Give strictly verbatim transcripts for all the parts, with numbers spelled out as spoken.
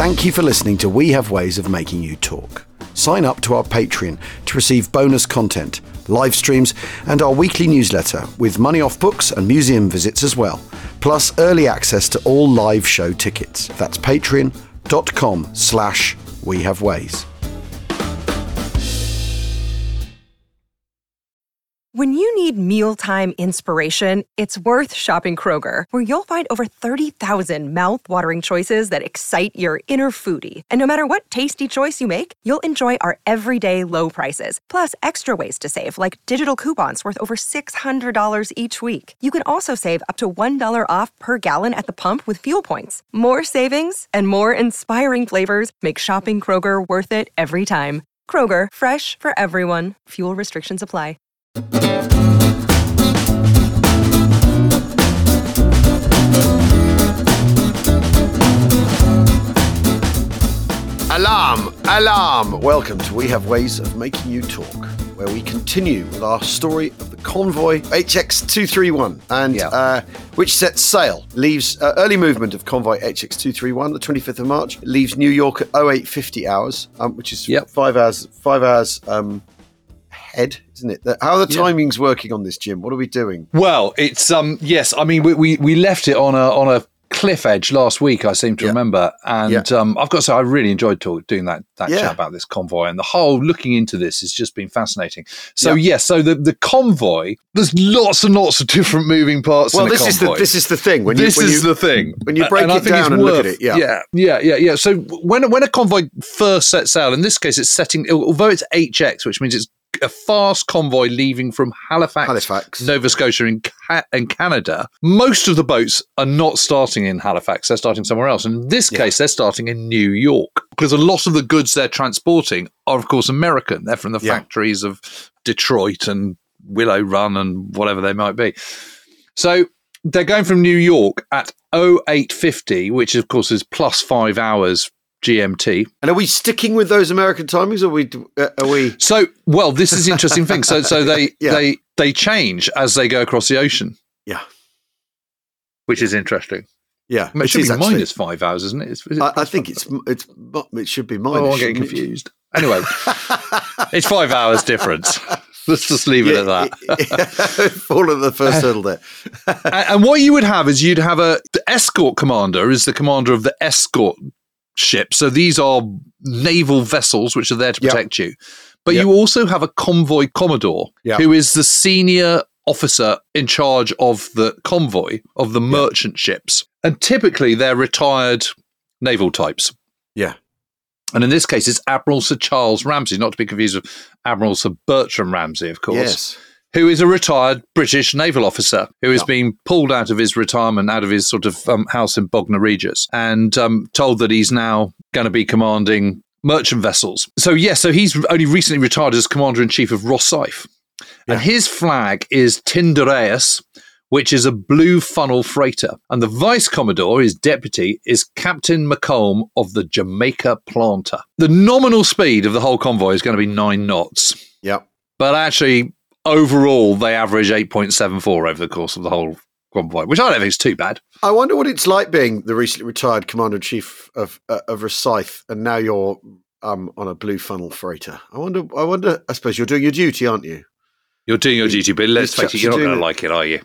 Thank you for listening to We Have Ways of Making You Talk. Sign up to our Patreon to receive bonus content, live streams, and our weekly newsletter with money off books and museum visits as well, plus early access to all live show tickets. That's patreon.com slash We Have Ways. When you need mealtime inspiration, it's worth shopping Kroger, where you'll find over thirty thousand mouth-watering choices that excite your inner foodie. And no matter what tasty choice you make, you'll enjoy our everyday low prices, plus extra ways to save, like digital coupons worth over six hundred dollars each week. You can also save up to one dollar off per gallon at the pump with fuel points. More savings and more inspiring flavors make shopping Kroger worth it every time. Kroger, fresh for everyone. Fuel restrictions apply. Alarm! Alarm! Welcome to We Have Ways of Making You Talk, where we continue with our story of the convoy H X two thirty-one, and yeah. uh, which sets sail, leaves uh, early movement of convoy H X two thirty-one, the twenty-fifth of March, it leaves New York at oh eight fifty hours, um, which is yep. five hours, five hours um, ahead, isn't it? How are the yeah. timings working on this, Jim? What are we doing? Well, it's um yes, I mean we we, we left it on a on a cliff edge last week, I seem to yeah. remember, and yeah. um, I've got to say I really enjoyed talk, doing that that yeah. chat about this convoy, and the whole looking into this has just been fascinating. So yes, yeah. yeah, so the, the convoy, there's lots and lots of different moving parts. Well, in the this convoy. is the this is the thing. When this you, when is you, the thing. When you break and it down and worth, look at it, yeah, yeah, yeah, yeah, yeah. So when when a convoy first sets sail, in this case, it's setting, although it's H X, which means it's a fast convoy leaving from Halifax, Halifax. Nova Scotia in, Ca- in Canada. Most of the boats are not starting in Halifax. They're starting somewhere else. And in this Yeah. case, they're starting in New York, because a lot of the goods they're transporting are, of course, American. They're from the Yeah. factories of Detroit and Willow Run and whatever they might be. So they're going from New York at oh eight fifty, which, of course, is plus five hours G M T. And are we sticking with those American timings, or are we? Uh, are we? So, well, this is the interesting thing. So, so they Yeah. they they change as they go across the ocean. Yeah, which is interesting. Yeah, It, should is be actually. minus five hours, isn't it? Is, is it I, I plus think five? it's it's it should be minus. Oh, I'm getting shouldn't it? confused. Anyway, it's five hours difference. Let's just leave it Yeah, at that. Fall at the first hurdle there. and, and what you would have is you'd have a the escort commander is the commander of the escort ship. So these are naval vessels which are there to Yep. protect you. But Yep. you also have a convoy commodore Yep. who is the senior officer in charge of the convoy of the merchant ships. And typically they're retired naval types. Yeah. And in this case, it's Admiral Sir Charles Ramsay, not to be confused with Admiral Sir Bertram Ramsay, of course. Yes. Who is a retired British naval officer who has Yeah. been pulled out of his retirement, out of his sort of um, house in Bognor Regis, and um, told that he's now going to be commanding merchant vessels. So, yes, so he's only recently retired as Commander-in-Chief of Rosyth. Yeah. And his flag is Tyndareus, which is a blue funnel freighter. And the Vice Commodore, his deputy, is Captain McComb of the Jamaica Planter. The nominal speed of the whole convoy is going to be nine knots. Yeah. But actually, overall, they average eight point seven four over the course of the whole convoy, which I don't think is too bad. I wonder what it's like being the recently retired Commander in Chief of uh, of Rosyth, and now you're um, on a blue funnel freighter. I wonder. I wonder. I suppose you're doing your duty, aren't you? You're doing your duty, but let's face it, you're not going to like it, are you?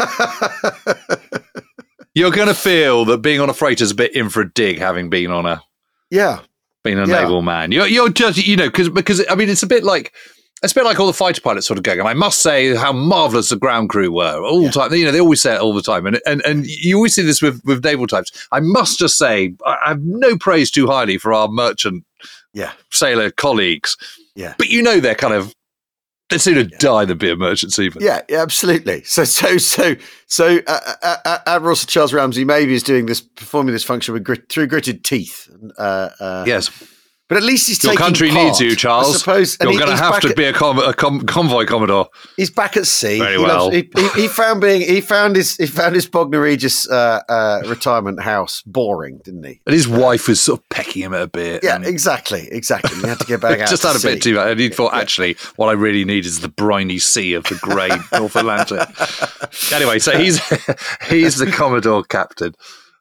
You're going to feel that being on a freighter is a bit in for a dig, having been on a yeah, being a Yeah. naval man. You're you're just you know because because I mean it's a bit like. It's a bit like all the fighter pilots sort of going, and I must say how marvellous the ground crew were all the Yeah. time. You know, they always say it all the time. And and, and you always see this with, with naval types. I must just say, I I have no praise too highly for our merchant yeah, sailor colleagues. yeah. But you know they're kind of, they'd sooner die than be a merchant seaman. Yeah, yeah, absolutely. So, so, so, so, uh, uh, uh, Admiral Sir Charles Ramsay maybe is doing this, performing this function with grit, through gritted teeth. Uh, uh, Yes. but at least he's Your taking country part, needs you, Charles. I suppose. And You're he- going to he's have back to at- be a, com- a com- convoy commodore. He's back at sea. Very He loves- well. he, he, he found being. He found his. He found his Bognor Regis uh, uh, retirement house boring, didn't he? And his wife was sort of pecking him at a bit. Yeah, and exactly, exactly. He had to get back out. just to had a sea. bit too much. And he thought, actually, what I really need is the briny sea of the grey North Atlantic. Anyway, so he's he's the Commodore captain.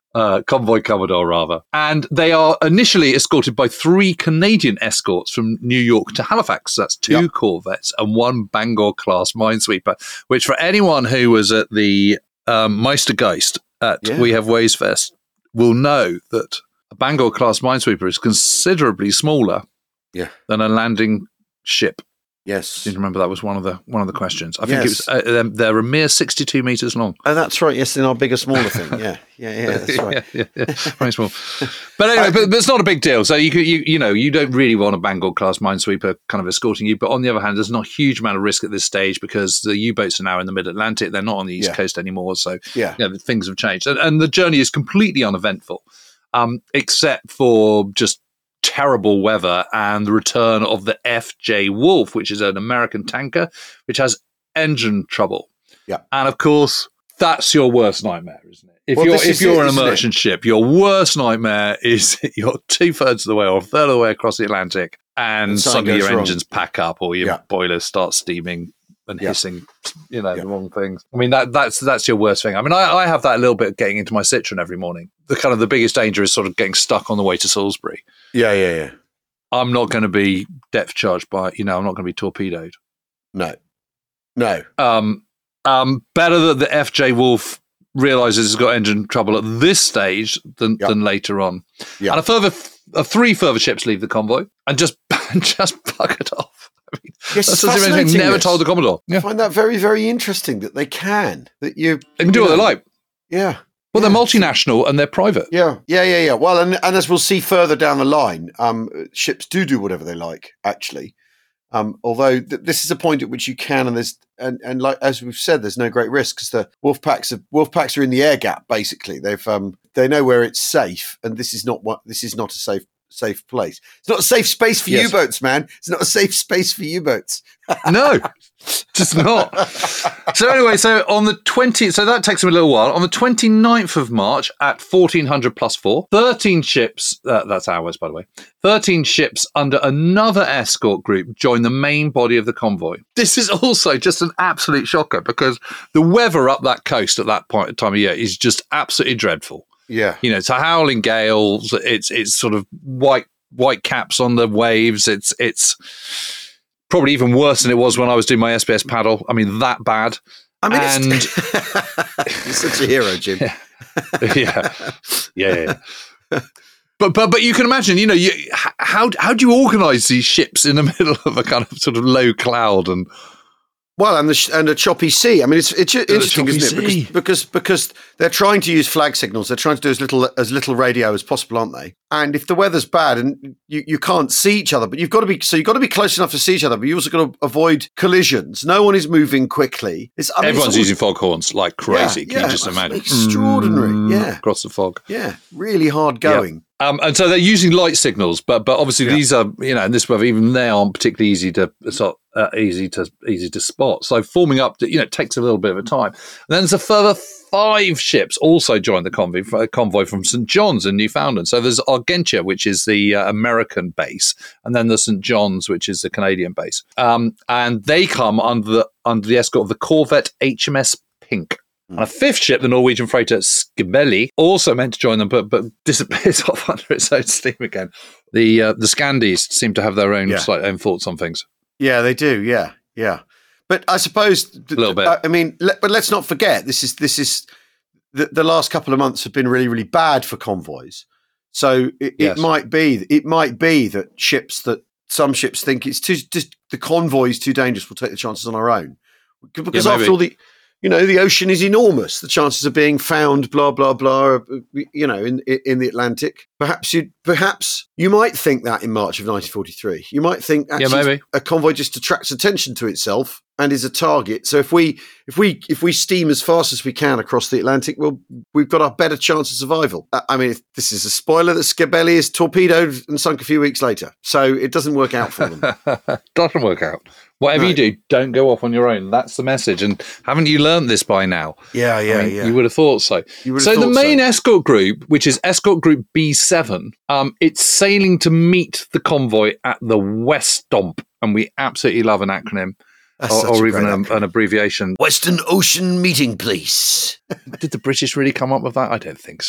Uh, convoy Commodore, rather. And they are initially escorted by three Canadian escorts from New York to Halifax. That's two yep. corvettes and one Bangor-class minesweeper, which for anyone who was at the um, Meistergeist at yeah. We Have Ways Fest will know that a Bangor-class minesweeper is considerably smaller yeah. than a landing ship. Yes, I didn't remember that was one of the one of the questions. I think yes. it was uh, they're a mere sixty-two meters long. Oh, that's right. Yes, in our bigger, smaller thing. Yeah, yeah, yeah. That's right. yeah, yeah, yeah. Very small. But anyway, I, but, but it's not a big deal. So you could, you you know, you don't really want a Bangor class minesweeper kind of escorting you. But on the other hand, there's not a huge amount of risk at this stage because the U-boats are now in the mid-Atlantic. They're not on the east yeah. coast anymore. So yeah, you know, things have changed, and, and the journey is completely uneventful, um, except for just terrible weather and the return of the F J Wolf, which is an American tanker which has engine trouble. Yeah, and of course that's your worst nightmare, isn't it? If well, you're if you're it, an merchant it? ship, your worst nightmare is you're two thirds of the way or a third of the way across the Atlantic, and, and suddenly your wrong. engines pack up or your yeah. boilers start steaming and yeah. hissing, you know, yeah. the wrong things. I mean, that that's that's your worst thing. I mean, I, I have that a little bit getting into my Citroen every morning. The kind of the biggest danger is sort of getting stuck on the way to Salisbury. Yeah, yeah, yeah. I'm not going to be depth charged by, you know, I'm not going to be torpedoed. No, no. Um, um, better that the F J Wolf realizes it's got engine trouble at this stage than yep. than later on. Yep. And a further, uh, three further ships leave the convoy and just just buggered off. I mean, yes, that's something they never this. told the Commodore. Yeah. I find that very, very interesting that they can. That you They can do what know, they like. Yeah. Well, yeah. they're multinational and they're private. Yeah, yeah, yeah, yeah. Well, and, and as we'll see further down the line, um, ships do do whatever they like, actually. Um, although th- this is a point at which you can, and there's, and, and like as we've said, there's no great risk because the wolf packs are wolf packs are in the air gap. Basically, they've um, they know where it's safe, and this is not what this is not a safe safe place. It's not a safe space for yes. U-boats, man. It's not a safe space for U-boats. No, just not. So anyway, so on the twentieth, so that takes them a little while. On the twenty-ninth of March at fourteen hundred plus four, thirteen ships, uh, that's hours, by the way, thirteen ships under another escort group join the main body of the convoy. This is also just an absolute shocker because the weather up that coast at that point time of year is just absolutely dreadful. Yeah, you know, it's a howling gales. It's it's sort of white white caps on the waves. It's it's probably even worse than it was when I was doing my S B S paddle. I mean, that bad. I mean, and you're such a hero, Jim. Yeah, yeah, yeah. yeah. But but but you can imagine, you know, you, how how do you organise these ships in the middle of a kind of sort of low cloud and. Well, and the and a choppy sea. I mean, it's it's interesting, isn't it? Because, because because they're trying to use flag signals. They're trying to do as little as little radio as possible, aren't they? And if the weather's bad and you, you can't see each other, but you've got to be so you've got to be close enough to see each other, but you also got to avoid collisions. No one is moving quickly. It's, I mean, Everyone's it's always, using foghorns like crazy. Yeah, Can yeah, you just imagine? Extraordinary. Mm, yeah, across the fog. Yeah, really hard going. Yeah. Um, and so they're using light signals, but but obviously yeah. these are, you know, in this weather, even they aren't particularly easy to sort uh, easy to easy to spot. So forming up, you know, it takes a little bit of a time. And then there's a further five ships also join the convoy, convoy from Saint John's in Newfoundland. So there's Argentia, which is the uh, American base, and then there's Saint John's, which is the Canadian base. Um, and they come under the under the escort of the corvette H M S Pink. And a fifth ship, the Norwegian freighter Skibeli, also meant to join them, but but disappears off under its own steam again. The uh, the Scandies seem to have their own yeah. slight own thoughts on things. Yeah, they do. Yeah, yeah. But I suppose a little bit. I mean, let, but let's not forget this is this is the, the last couple of months have been really really bad for convoys. So it, yes. it might be it might be that ships that some ships think it's too just the convoy is too dangerous. We'll take the chances on our own because yeah, after all the. You know, the ocean is enormous. The chances of being found, blah, blah, blah, you know, in in the Atlantic. Perhaps you perhaps you might think that in March of nineteen forty-three. You might think actually yeah, maybe. a convoy just attracts attention to itself and is a target. So if we if we if we steam as fast as we can across the Atlantic, well, we've got a better chance of survival. I mean, this is a spoiler that Skibeli is torpedoed and sunk a few weeks later. So it doesn't work out for them. Doesn't work out. Whatever no. you do, don't go off on your own. That's the message. And haven't you learned this by now? Yeah, yeah, I mean, yeah. You would have thought so. Have so thought the main so. escort group, which is Escort Group B seven, um, it's sailing to meet the convoy at the Westomp. And we absolutely love an acronym. Or, or even a, an abbreviation. Western Ocean Meeting Place. Did the British really come up with that? I don't think so.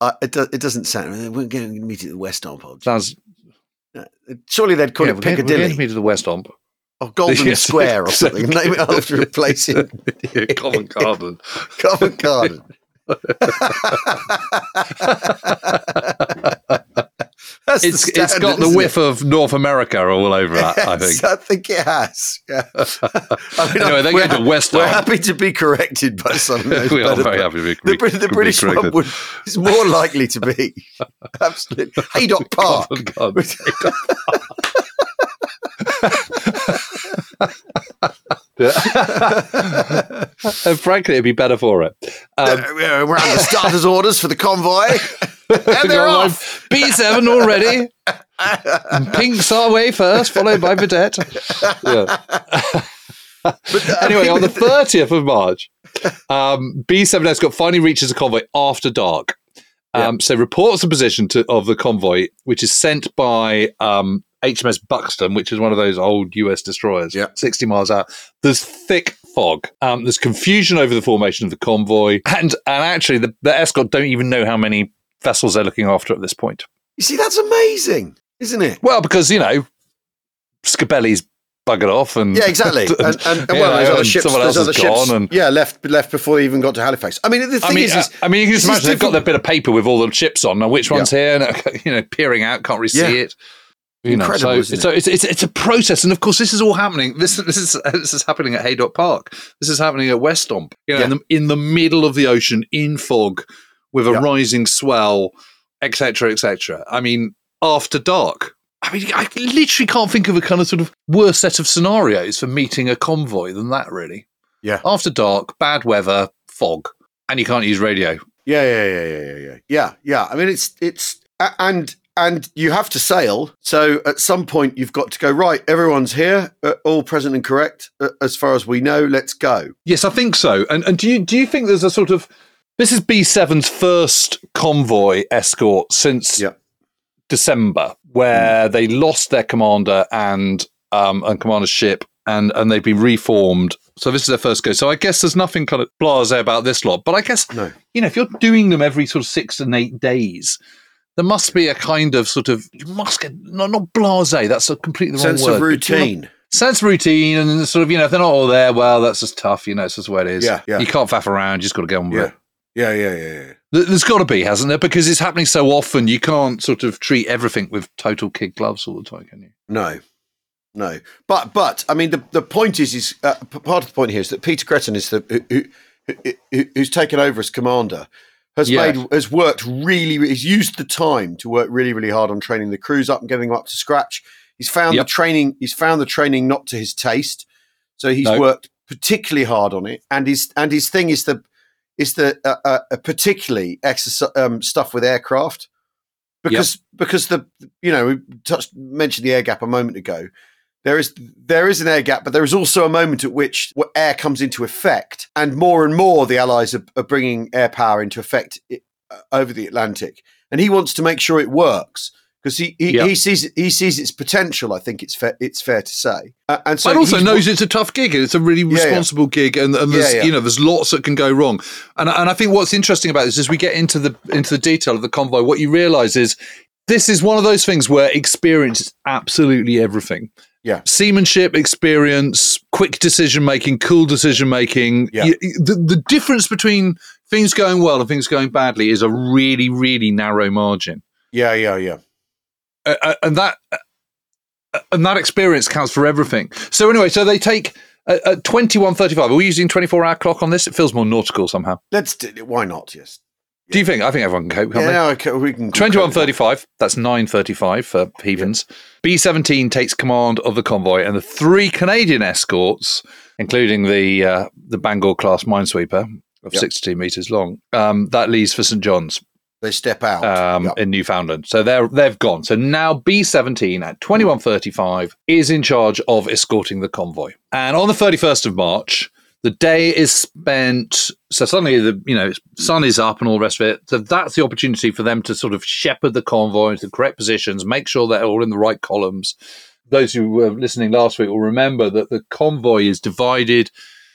Uh, it, do, it doesn't sound. We're going to meet at the West Omp. Sounds. Uh, surely they'd call Yeah, it we're going, we're Piccadilly going to meet at the West Omp. or Golden Yes. Square or something. Name it after a place in Yeah, Covent Garden. Covent Garden. That's It's the it's standard, got the isn't whiff of North America all over that, I think. Yes, I think it has. Yeah. I mean, Anyway, they we're, go to West We're Ham. happy to be corrected by some of those We are better- very happy to be, The, Brit- the be British one corrected. would, is more likely to be. Absolutely. Haydock Park. Covent Garden. And frankly, it'd be better for it. Um, Uh, we're on the starters' orders for the convoy. And they're Got off. B seven already. Pink's our way first, followed by Vedette. Yeah. Anyway, on the thirtieth of March, um, B seven Escort finally reaches a convoy after dark. Um, So reports the position to, of the convoy, which is sent by um, H M S Buxton, which is one of those old U S destroyers, Yeah. sixty miles out. There's thick fog. Um, there's confusion over the formation of the convoy. And, and actually, the, the Escort don't even know how many vessels they're looking after at this point. You see, that's amazing, isn't it? Well, because, you know, Scapelli's buggered off and... Yeah, exactly. And, and, and you well, know, there's other and ships. someone There's else other has ships. gone and- Yeah, left left before they even got to Halifax. I mean, the thing I mean, is, is, uh, I mean, you can this just is imagine they've got different- their bit of paper with all the ships on. Now, which one's here? And, you know, peering out, can't really see Yeah. it. You know, Incredible, so, isn't it? so it's, it's it's a process, and of course, this is all happening. This this is this is happening at Haydock Park. This is happening at West Omp. You know, Yeah. in, the, in the middle of the ocean, in fog, with a Yeah. rising swell, et cetera, et cetera. I mean, after dark. I mean, I literally can't think of a kind of sort of worse set of scenarios for meeting a convoy than that. Really, Yeah. After dark, bad weather, fog, and you can't use radio. Yeah, yeah, yeah, yeah, yeah, yeah, yeah, yeah. I mean, it's it's a- and and you have to sail. So at some point, you've got to go right. Everyone's here, uh, all present and correct, uh, as far as we know. Let's go. Yes, I think so. And and do you do you think there's a sort of this is B seven's first convoy escort since Yeah. December, where they lost their commander and um and commander's ship, and and they've been reformed. So this is their first go. So I guess there's nothing kind of blasé about this lot. But I guess No. you know if you're doing them every sort of six and eight days, there must be a kind of sort of you must get not not blasé. That's a completely the wrong Sense word. of but you know, routine. sense of routine, and sort of, you know, if they're not all there, well, that's just tough, you know, it's just the way it is. Yeah, yeah. You can't faff around, you just got to get on with Yeah. it. Yeah, yeah, yeah, yeah. There- There's got to be, hasn't there? Because it's happening so often, you can't sort of treat everything with total kid gloves all the time, can you? No, no. But but I mean, the, the point is is uh, p- part of the point here is that Peter Cretin is the who, who, who, who's taken over as commander. Has Yeah. made has worked really. He's used the time to work really, really hard on training the crews up and getting them up to scratch. He's found Yep. the training. He's found the training not to his taste, so he's No. worked particularly hard on it. And his and his thing is the is the uh, uh, uh, particularly exercise um, stuff with aircraft because because the you know we touched mentioned the air gap a moment ago. There is there is an air gap, but there is also a moment at which air comes into effect, and more and more the Allies are, are bringing air power into effect i- uh, over the Atlantic. And he wants to make sure it works because he he, Yeah. he sees he sees its potential. I think it's fair it's fair to say, uh, and so but also he's- knows it's a tough gig and it's a really yeah. responsible gig, and, and there's Yeah, yeah. you know there's lots that can go wrong. And and I think what's interesting about this is we get into the into the detail of the convoy. What you realise is this is one of those things where experience is absolutely everything. Yeah. Seamanship, experience, quick decision making, cool decision making. Yeah. You- The, the difference between things going well and things going badly is a really, really narrow margin. yeah, yeah, yeah. Uh, uh, and that uh, and that experience counts for everything. So anyway, so they take uh, at twenty-one thirty-five. Are we using twenty-four hour clock on this? It feels more nautical somehow. Let's do it. Why not? Yes. Do you think? I think everyone can cope, can't they? Yeah, okay, we can. twenty-one thirty-five, that's nine thirty-five for heathens. B seventeen takes command of the convoy, and the three Canadian escorts, including the uh, the Bangor class minesweeper of Yep. sixty-two metres long, um, that leaves for St John's They step out. um, Yep. in Newfoundland. So they're, they've gone. So now B seventeen at twenty-one thirty-five is in charge of escorting the convoy. And on the thirty-first of March, the day is spent. So suddenly the you know sun is up and all the rest of it. So that's the opportunity for them to sort of shepherd the convoy into the correct positions, make sure they're all in the right columns. Those who were listening last week will remember that the convoy is divided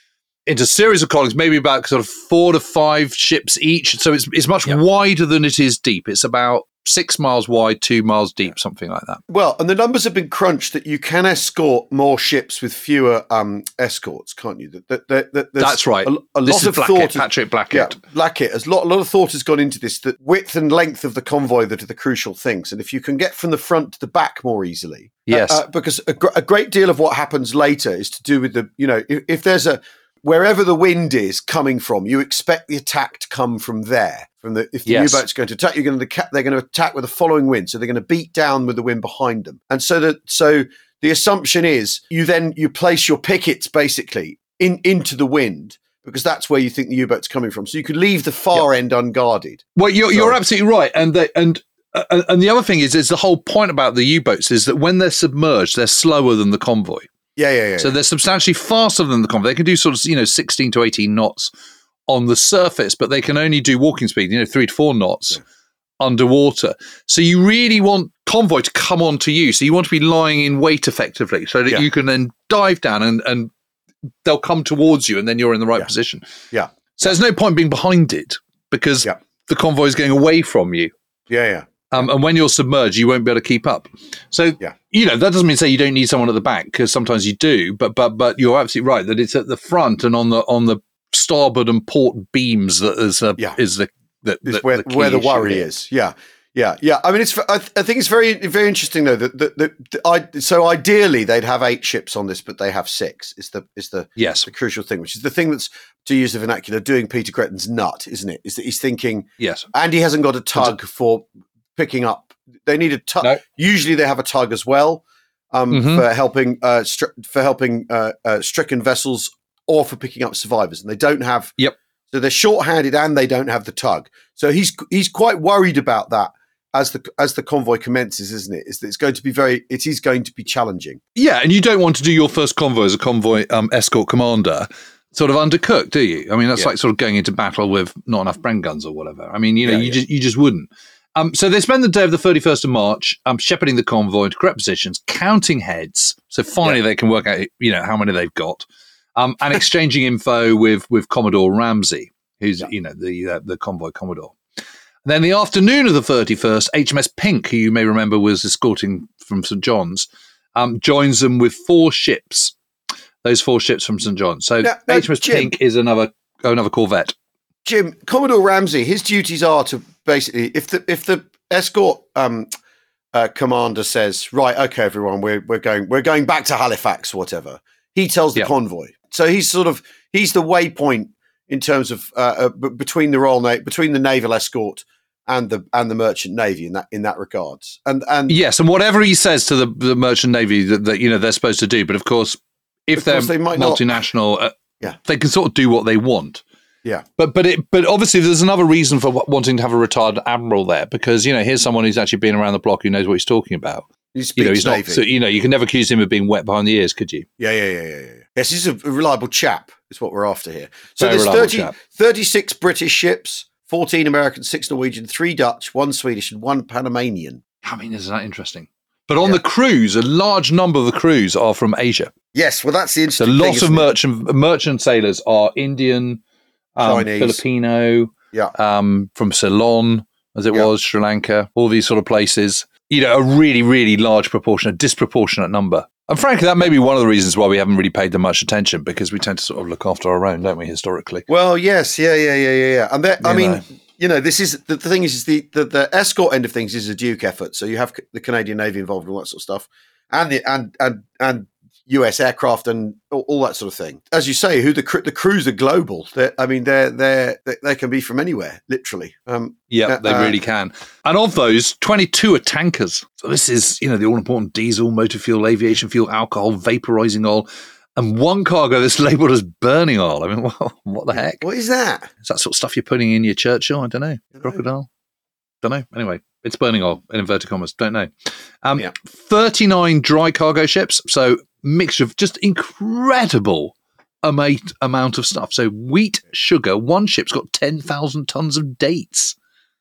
into a series of columns, maybe about sort of four to five ships each. So it's it's much Yep. wider than it is deep. It's about six miles wide, two miles deep, something like that. Well, and the numbers have been crunched that you can escort more ships with fewer um, escorts, can't you? That, that, that, that there's That's right. A, a this lot is of Blackett, thought, Patrick Blackett. yeah, Blackett. A lot, a lot of thought has gone into this. That width and length of the convoy that are the crucial things, and if you can get from the front to the back more easily, Yes. uh, uh, because a, gr- a great deal of what happens later is to do with the, you know, if, if there's a wherever the wind is coming from, you expect the attack to come from there. From the if the Yes. U-boat's going to attack, you're going to they're going to attack with the following wind, so they're going to beat down with the wind behind them. And so that so the assumption is you then you place your pickets basically in into the wind because that's where you think the U-boat's coming from. So you could leave the far end unguarded. Well, you're, you're Sorry. absolutely right. And they, and uh, and the other thing is, is the whole point about the U-boats is that when they're submerged, they're slower than the convoy. Yeah, yeah, yeah. So they're substantially faster than the convoy. They can do sort of, you know, sixteen to eighteen knots on the surface, but they can only do walking speed, you know, three to four knots Yeah. underwater. So you really want convoy to come onto you. So you want to be lying in wait effectively so that Yeah. you can then dive down and, and they'll come towards you and then you're in the right Yeah. position. Yeah. So there's no point being behind it because Yeah. the convoy is going away from you. yeah, yeah. Um, and when you're submerged, you won't be able to keep up. So, Yeah. you know, that doesn't mean to say you don't need someone at the back because sometimes you do. But but but you're absolutely right that it's at the front and on the on the starboard and port beams that is a, Yeah. is the the, Is the, where the key where the issue worry here. is. Yeah, yeah, yeah. I mean, it's. I, I think it's very very interesting though that that, that, that I. So ideally, they'd have eight ships on this, but they have six. Is the is the Yes. the crucial thing, which is the thing that's, to use the vernacular, doing Peter Gretton's nut, isn't it? Is that he's thinking, Yes. and he hasn't got a tug for picking up. They need a tug. No. Usually, they have a tug as well um, Mhm. for helping uh, stri- for helping uh, uh, stricken vessels or for picking up survivors, and they don't have. Yep. So they're short-handed and they don't have the tug. So he's he's quite worried about that as the as the convoy commences, isn't it? Is that it's going to be very it is going to be challenging. Yeah, and you don't want to do your first convoy as a convoy um, escort commander sort of undercooked, do you? I mean, that's Yeah. like sort of going into battle with not enough Bren guns or whatever. I mean, you know, Yeah, you yeah. just you just wouldn't. Um, so they spend the day of the thirty-first of March um, shepherding the convoy into correct positions, counting heads. So finally Yeah. they can work out, you know, how many they've got, um, and exchanging info with with Commodore Ramsey, who's Yeah. you know the uh, the convoy commodore. And then the afternoon of the thirty-first, H M S Pink, who you may remember was escorting from Saint John's, um, joins them with four ships. Those four ships from Saint John's. So Now- now, H M S Jim- Pink is another another corvette. Jim, Commodore Ramsey, his duties are to basically if the if the escort um, uh, commander says, right, okay, everyone, we're we're going we're going back to Halifax, whatever. He tells the Yeah. convoy. So he's sort of he's the waypoint in terms of uh, uh, b- between the Royal Na- between the naval escort and the and the merchant navy in that in that regards. And and Yes, and whatever he says to the, the merchant navy that, that you know they're supposed to do, but of course, if Of they're course they might not. multinational, uh, Yeah. they can sort of do what they want. yeah, But but it but obviously there's another reason for w- wanting to have a retired admiral there because you know here's someone who's actually been around the block who knows what he's talking about. he You speaks know he's navy. not so you know you can never accuse him of being wet behind the ears, could you? Yeah, yeah, yeah, yeah, yeah. Yes, he's a reliable chap. Is what we're after here. So Very there's reliable thirty, chap. thirty-six British ships, fourteen American, six Norwegian, three Dutch, one Swedish, and one Panamanian. I mean, isn't that interesting? But on Yeah. the crews, a large number of the crews are from Asia. Yes, well, that's the So interesting thing. lots of isn't it? merchant merchant sailors are Indian, um, Chinese. Filipino, Yeah. um, from Ceylon, as it Yeah. was, Sri Lanka, all these sort of places. You know, a really, really large proportion, a disproportionate number. And frankly, that may be one of the reasons why we haven't really paid them much attention because we tend to sort of look after our own, don't we, historically? Well, yes, yeah, yeah, yeah, yeah, yeah. And that, I You mean, know. you know, this is the, the thing is, is the, the the escort end of things is a Duke effort. So you have c- the Canadian Navy involved in all that sort of stuff, and the and and and U S aircraft and all, all that sort of thing. As you say, who the cr- the crews are global. They're, I mean, they're they're they, they can be from anywhere, literally. Um, Yeah, Uh, they uh, really can. And of those, twenty-two are tankers. So this is, you know, the all-important diesel, motor fuel, aviation fuel, alcohol, vaporizing oil, and one cargo that's labelled as burning oil. I mean, what the heck? what is that? Is that sort of stuff you're putting in your Churchill? I don't know. Crocodile? Don't know. Anyway, it's burning oil, in inverted commas. Don't know. Um, Yeah. thirty-nine dry cargo ships. So mixture of just incredible amount, amount of stuff. So wheat, sugar. One ship's got ten thousand tons of dates.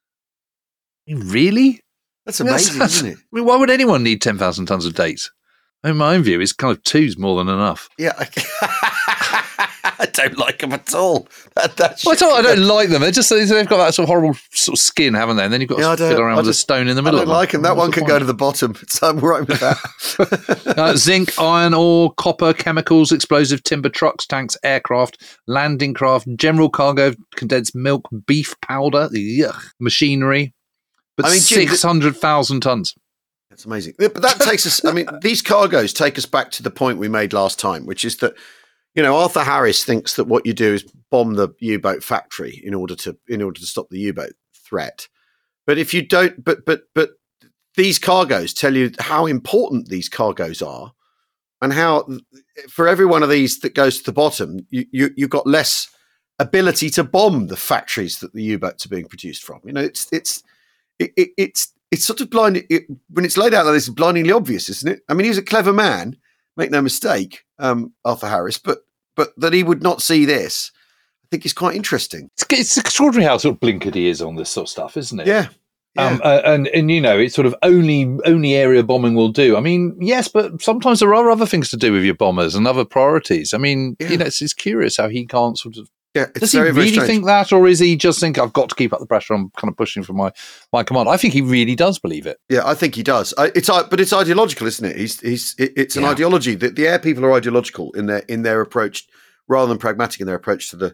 I mean, really? That's amazing, That's- isn't it? I mean, why would anyone need ten thousand tons of dates? In my own view, it's kind of two's more than enough. Yeah. I don't like them at all. That, that Well, I shit- don't, I don't like them. They're just they've got that sort of horrible sort of skin, haven't they? And then you've got Yeah, I to don't- fiddle around I with a just- stone in the I middle don't of them. like them. That What's one the could point? go to the bottom. So I'm right with that. uh, zinc, iron ore, copper, chemicals, explosive, timber, trucks, tanks, aircraft, landing craft, general cargo, condensed milk, beef powder, yuck, machinery. But I mean, Jim, th- six hundred thousand tons. That's amazing. Yeah, but that takes us, I mean, these cargoes take us back to the point we made last time, which is that, you know, Arthur Harris thinks that what you do is bomb the U-boat factory in order to in order to stop the U-boat threat. But if you don't, but but but these cargoes tell you how important these cargoes are, and how for every one of these that goes to the bottom, you, you you've got less ability to bomb the factories that the U-boats are being produced from. You know, it's it's it, it, it's it's sort of blind it, when it's laid out like this. It's blindingly obvious, isn't it? I mean, he's a clever man, make no mistake, um, Arthur Harris, but but that he would not see this, I think is quite interesting. It's, it's extraordinary how sort of blinkered he is on this sort of stuff, isn't it? Yeah. Yeah. Um, uh, and and you know, it's sort of only only area bombing will do. I mean, yes, but sometimes there are other things to do with your bombers and other priorities. I mean, Yeah. you know, it's, it's curious how he can't sort of. yeah, it's Does very, he very really strange. think that, or is he just think I've got to keep up the pressure? I'm kind of pushing for my my command. I think he really does believe it. Yeah, I think he does. I, it's i- but it's ideological, isn't it? He's he's it, it's an Yeah. ideology that the air people are ideological in their in their approach rather than pragmatic in their approach to the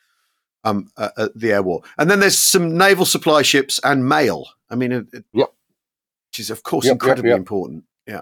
um uh, uh, the air war. And then there's some naval supply ships and mail. I mean, it, it- Yep. which is of course Yep, yep, incredibly yep. important. Yeah.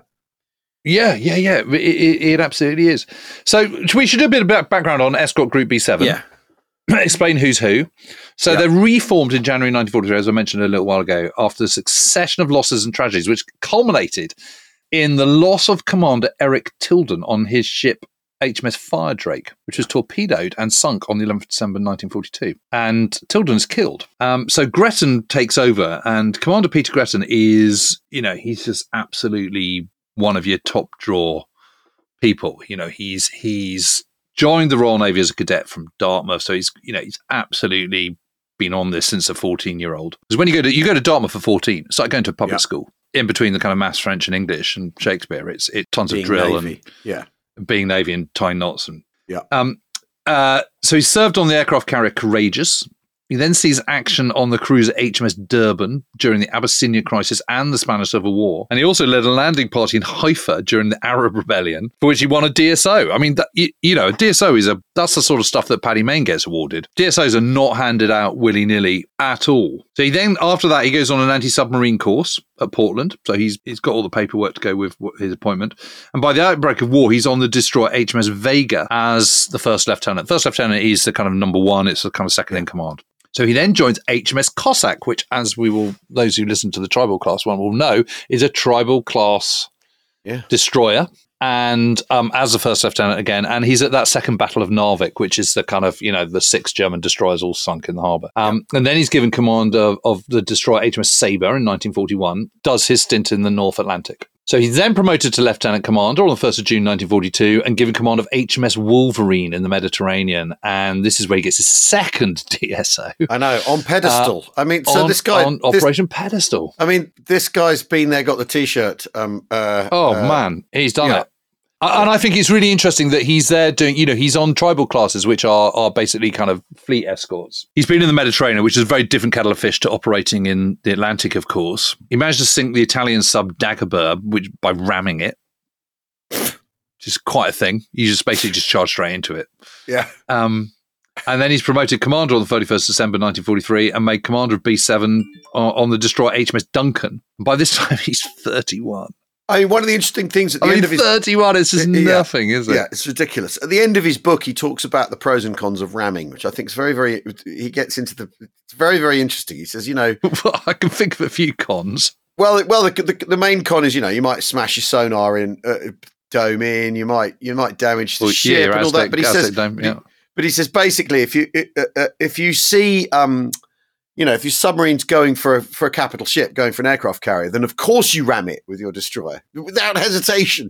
Yeah, yeah, yeah. It, it, it absolutely is. So we should do a bit of back- background on Escort Group B seven. Explain who's who. So Yeah. they're reformed in January nineteen forty-three, as I mentioned a little while ago, after a succession of losses and tragedies, which culminated in the loss of Commander Eric Tilden on his ship H M S Fire Drake, which was torpedoed and sunk on the eleventh of December nineteen forty-two. And Tilden's killed. Um, so Gretton takes over, and Commander Peter Gretton is, you know, he's just absolutely one of your top draw people. You know, he's he's joined the Royal Navy as a cadet from Dartmouth, so he's you know he's absolutely been on this since a fourteen-year-old. Because when you go to you go to Dartmouth for fourteen, it's like going to a public Yeah. school. In between the kind of maths, French, and English and Shakespeare, it's it tons Being of drill Navy. Yeah. and being Navy and tying knots and Yeah. Um, uh, so he served on the aircraft carrier Courageous. He then sees action on the cruiser H M S Durban during the Abyssinia crisis and the Spanish Civil War. And he also led a landing party in Haifa during the Arab Rebellion, for which he won a D S O. I mean, that, you, you know, a D S O is a that's the sort of stuff that Paddy Mayne gets awarded. D S Os are not handed out willy-nilly at all. So he then, after that, he goes on an anti-submarine course at Portland. So he's he's got all the paperwork to go with his appointment. And by the outbreak of war, he's on the destroyer H M S Vega as the first lieutenant. First lieutenant is the kind of number one. It's the kind of second in command. So he then joins H M S Cossack, which, as we will, those who listen to the tribal class one will know, is a tribal class Yeah. destroyer. And um, as the first lieutenant again, and he's at that second Battle of Narvik, which is the kind of, you know, the six German destroyers all sunk in the harbour. Um, and then he's given command of, of the destroyer H M S Sabre in nineteen forty-one, does his stint in the North Atlantic. So he's then promoted to lieutenant commander on the first of June nineteen forty-two and given command of H M S Wolverine in the Mediterranean. And this is where he gets his second D S O. I know, on pedestal. I mean, so on, this guy on this- Operation Pedestal. I mean, this guy's been there, got the T-shirt. Um, uh, Oh, uh, man, he's done yeah. it. And I think it's really interesting that he's there doing, you know, he's on tribal classes, which are are basically kind of fleet escorts. He's been in the Mediterranean, which is a very different kettle of fish to operating in the Atlantic, of course. He managed to sink the Italian sub Dagobah, which by ramming it, which is quite a thing. You just basically just charge straight into it. Yeah. Um, and then he's promoted commander on the thirty-first of December nineteen forty-three and made commander of B seven on, on the destroyer H M S Duncan. And by this time, he's thirty-one. I mean, one of the interesting things at the I end mean, of his thirty-one is just Yeah. nothing, is it? Yeah, it's ridiculous. At the end of his book, he talks about the pros and cons of ramming, which I think is very, very. He gets into the. It's very, very interesting. He says, you know, Well, I can think of a few cons. well, well, the, the, the main con is, you know, you might smash your sonar in, uh, dome in, you might, you might damage the Well, ship yeah, and all Aztec- that. But he Aztec says, Dome, yeah. but he says basically, if you uh, uh, if you see, um, you know, if your submarine's going for a, for a capital ship, going for an aircraft carrier, then of course you ram it with your destroyer without hesitation.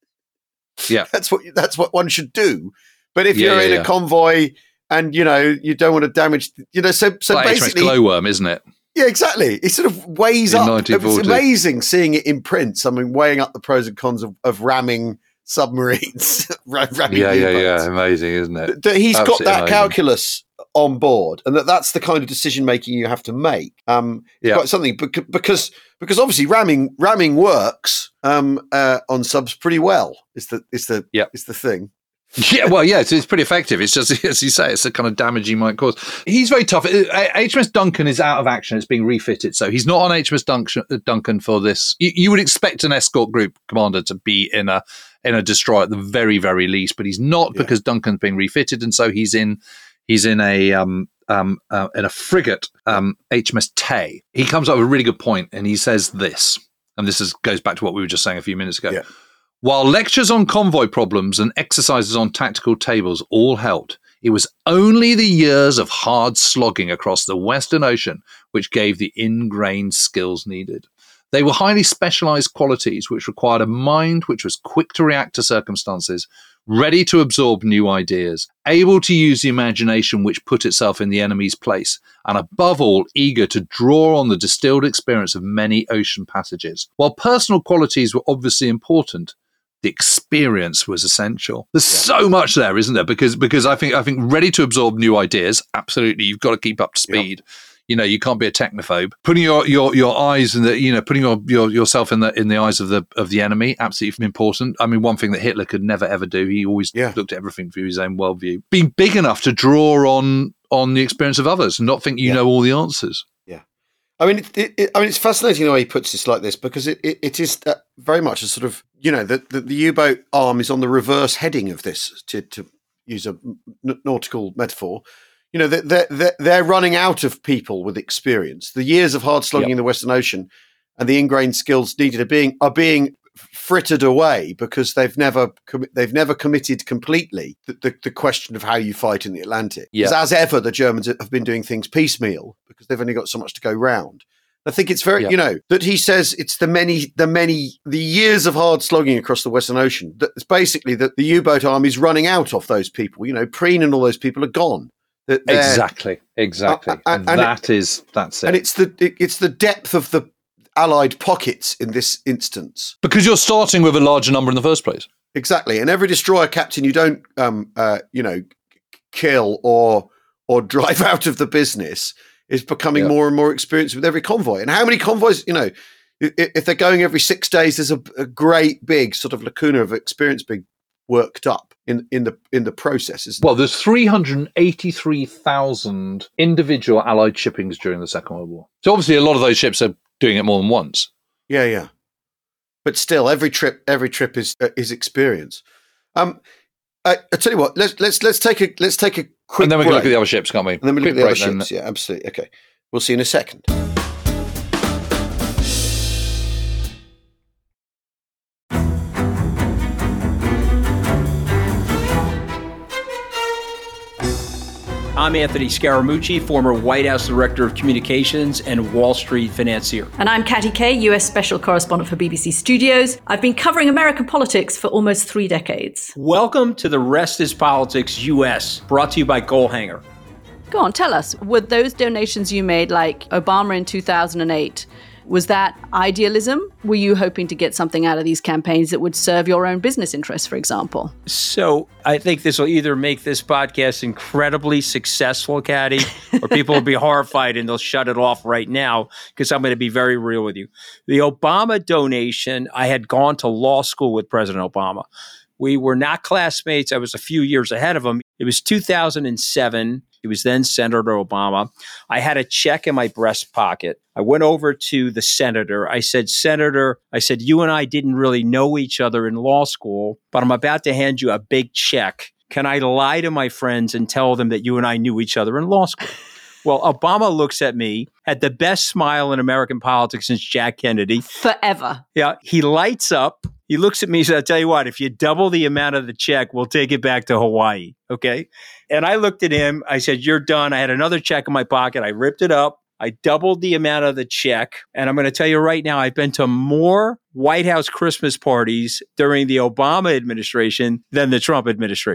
Yeah. That's what that's what one should do. But if Yeah, you're yeah, in yeah. a convoy and you know you don't want to damage, you know, so so Like H M S basically, Glowworm, isn't it? yeah, exactly. It sort of weighs In up. nineteen It's forty. amazing seeing it in print. I mean, weighing up the pros and cons of, of ramming submarines. ramming Yeah, yeah, U-boats. yeah. Amazing, isn't it? That he's Absolutely got that amazing. calculus on board, and that that's the kind of decision making you have to make. Um, it's Yeah. quite something bec- because because obviously ramming ramming works um, uh, on subs pretty well. Is the is the Yeah. is the thing. Yeah, well, yeah, it's, it's pretty effective. It's just, as you say, it's the kind of damage he might cause. He's very tough. H M S Duncan is out of action. It's being refitted. So he's not on H M S Duncan, Duncan for this. You, you would expect an escort group commander to be in a in a destroyer at the very, very least, but he's not Yeah. because Duncan's being refitted. And so he's in he's in a um, um, uh, in a frigate, um, H M S Tay. He comes up with a really good point, and he says this, and this is, goes back to what we were just saying a few minutes ago. Yeah. While lectures on convoy problems and exercises on tactical tables all helped, it was only the years of hard slogging across the Western Ocean which gave the ingrained skills needed. They were highly specialized qualities which required a mind which was quick to react to circumstances, ready to absorb new ideas, able to use the imagination which put itself in the enemy's place, and above all, eager to draw on the distilled experience of many ocean passages. While personal qualities were obviously important, the experience was essential. There's yeah. so much there, isn't there? Because because I think I think ready to absorb new ideas, absolutely, you've got to keep up to speed. Yep. You know, you can't be a technophobe. Putting your your your eyes in the, you know, putting your, your yourself in the in the eyes of the of the enemy, absolutely important. I mean, one thing that Hitler could never ever do, he always yeah. looked at everything through his own worldview. Being big enough to draw on on the experience of others and not think you yeah. know all the answers. I mean, it, it, I mean, it's fascinating the way he puts this like this, because it, it, it is uh, very much a sort of, you know, the, the, the U-boat arm is on the reverse heading of this, to, to use a n- nautical metaphor. You know, they're, they're, they're running out of people with experience. The years of hard slogging yep. in the Western Ocean and the ingrained skills needed are being are being frittered away because they've never com- they've never committed completely the, the, the question of how you fight in the Atlantic. Because yeah. as ever, the Germans have been doing things piecemeal because they've only got so much to go round. I think it's very, yeah. you know, that he says it's the many, the many, the years of hard slogging across the Western Ocean. That it's basically that the U-boat army is running out of those people. You know, Preen and all those people are gone. Exactly, exactly. Uh, and, and that it, is that's it. And it's the it, it's the depth of the Allied pockets in this instance, because you're starting with a larger number in the first place. Exactly, and every destroyer captain you don't, um, uh, you know, kill or or drive out of the business is becoming yeah. more and more experienced with every convoy. And how many convoys, you know, if, if they're going every six days, there's a, a great big sort of lacuna of experience being worked up in, in the in the process. Isn't well, it? There's three hundred eighty-three thousand individual Allied shippings during the Second World War. So obviously, a lot of those ships are doing it more than once. Yeah, yeah. But still, every trip, every trip is uh, is experience. Um, I, I tell you what, let's let's let's take a let's take a quick. And then we can break. look at the other ships, can't we? And then we quick look at the other break, ships. Then. Yeah, absolutely. Okay, we'll see you in a second. I'm Anthony Scaramucci, former White House Director of Communications and Wall Street financier. And I'm Katty Kay, U S Special Correspondent for B B C Studios. I've been covering American politics for almost three decades. Welcome to The Rest is Politics U S, brought to you by Goalhanger. Go on, tell us, were those donations you made, like Obama in two thousand eight, was that idealism? Were you hoping to get something out of these campaigns that would serve your own business interests, for example? So I think this will either make this podcast incredibly successful, Katty, or people will be horrified and they'll shut it off right now, because I'm going to be very real with you. The Obama donation, I had gone to law school with President Obama. We were not classmates. I was a few years ahead of him. It was two thousand seven. He was then Senator Obama. I had a check in my breast pocket. I went over to the senator. I said, Senator, I said, you and I didn't really know each other in law school, but I'm about to hand you a big check. Can I lie to my friends and tell them that you and I knew each other in law school? Well, Obama looks at me, had the best smile in American politics since Jack Kennedy. Forever. Yeah. He lights up. He looks at me and says, I'll tell you what, if you double the amount of the check, we'll take it back to Hawaii. Okay. And I looked at him. I said, you're done. I had another check in my pocket. I ripped it up. I doubled the amount of the check. And I'm going to tell you right now, I've been to more White House Christmas parties during the Obama administration than the Trump administration.